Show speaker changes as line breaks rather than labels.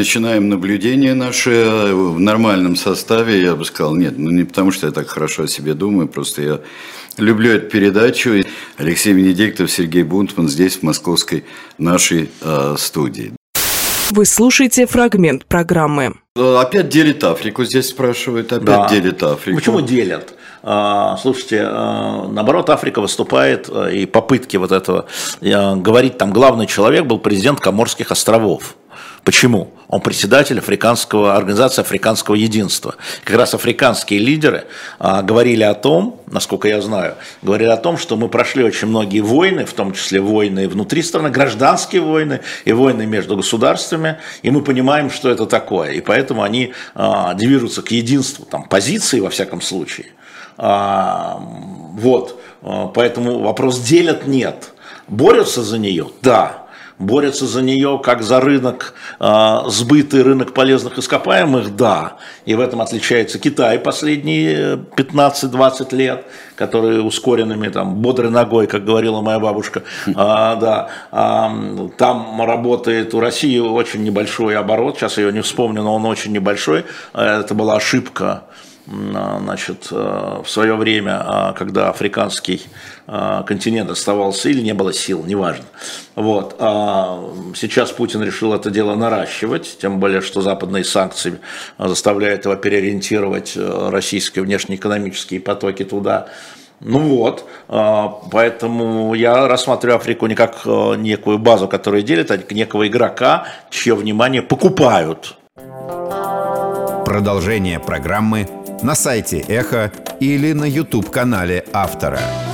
начинаем наблюдение наше в нормальном составе. Я бы сказал, нет, не потому что я так хорошо о себе думаю, просто я люблю эту передачу. Алексей Венедиктов, Сергей Бунтман здесь, в московской нашей студии.
Вы слушаете фрагмент программы.
Опять делит Африку, здесь спрашивают, опять делит Африку.
Почему делят? Слушайте, наоборот, Африка выступает, и попытки вот этого говорить, там главный человек был президент Коморских островов. Почему? Он председатель Организации Африканского единства. Как раз африканские лидеры говорили о том, насколько я знаю, что мы прошли очень многие войны, в том числе войны внутри страны, гражданские войны и войны между государствами, и мы понимаем, что это такое. И поэтому они движутся к единству, там, позиции во всяком случае. Поэтому вопрос делят нет. Борются за нее? Да. Борются за нее как за рынок сбыта и рынок полезных ископаемых? Да. И в этом отличается Китай последние 15-20 лет, которые ускоренными, там, бодрой ногой, как говорила моя бабушка. Там работает у России очень небольшой оборот, сейчас я его не вспомню, но он очень небольшой. Это была ошибка. В свое время, когда африканский континент оставался или не было сил, неважно. Сейчас Путин решил это дело наращивать, тем более, что западные санкции заставляют его переориентировать российские внешнеэкономические потоки туда. Поэтому я рассматриваю Африку не как некую базу, которая делит, а как некого игрока, чье внимание покупают.
Продолжение программы на сайте Эхо или на YouTube-канале автора.